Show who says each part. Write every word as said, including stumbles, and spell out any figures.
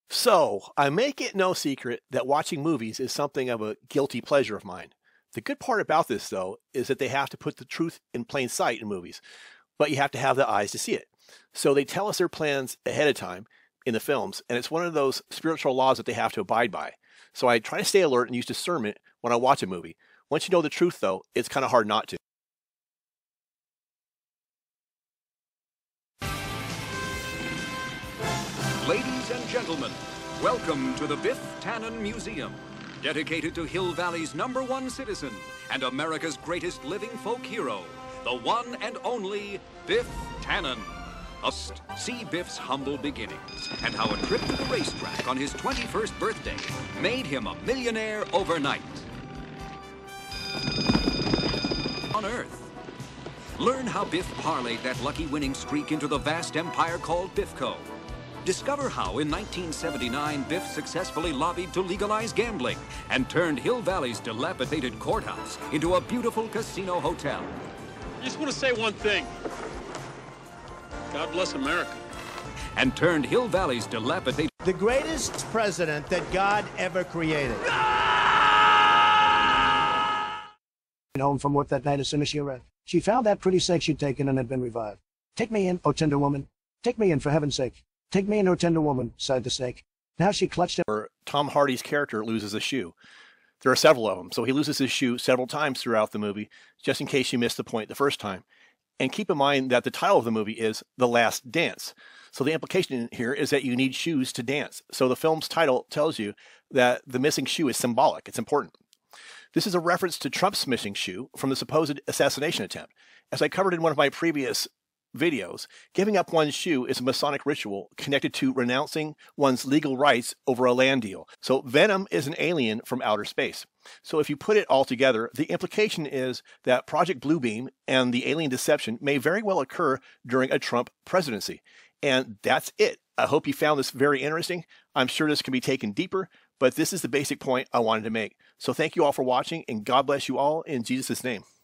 Speaker 1: So, I make it no secret that watching movies is something of a guilty pleasure of mine. The good part about this, though, is that they have to put the truth in plain sight in movies, but you have to have the eyes to see it. So, they tell us their plans ahead of time in the films, and it's one of those spiritual laws that they have to abide by. So, I try to stay alert and use discernment when I watch a movie. Once you know the truth, though, it's kind of hard not to.
Speaker 2: Ladies and gentlemen, welcome to the Biff Tannen Museum, dedicated to Hill Valley's number one citizen and America's greatest living folk hero, the one and only Biff Tannen. First, see Biff's humble beginnings and how a trip to the racetrack on his twenty-first birthday made him a millionaire overnight. On Earth, learn how Biff parlayed that lucky winning streak into the vast empire called Biffco. Discover how in nineteen seventy-nine Biff successfully lobbied to legalize gambling and turned Hill Valley's dilapidated courthouse into a beautiful casino hotel.
Speaker 3: I just want to say one thing. God bless America.
Speaker 2: And turned Hill Valley's dilapidated...
Speaker 4: The greatest president that God ever created.
Speaker 5: Home from work that night as soon as she arrived. She found that pretty sex she'd taken and had been revived. Take me in, oh tender woman. Take me in, for heaven's sake. Take me in, oh tender woman, sighed the snake. Now she clutched him.
Speaker 1: Or Tom Hardy's character loses a shoe. There are several of them, so he loses his shoe several times throughout the movie, just in case you missed the point the first time. And keep in mind that the title of the movie is The Last Dance. So the implication here is that you need shoes to dance. So the film's title tells you that the missing shoe is symbolic. It's important. This is a reference to Trump's missing shoe from the supposed assassination attempt. As I covered in one of my previous videos, giving up one's shoe is a Masonic ritual connected to renouncing one's legal rights over a land deal. So Venom is an alien from outer space. So if you put it all together, the implication is that Project Bluebeam and the alien deception may very well occur during a Trump presidency. And that's it. I hope you found this very interesting. I'm sure this can be taken deeper, but this is the basic point I wanted to make. So thank you all for watching, and God bless you all in Jesus' name.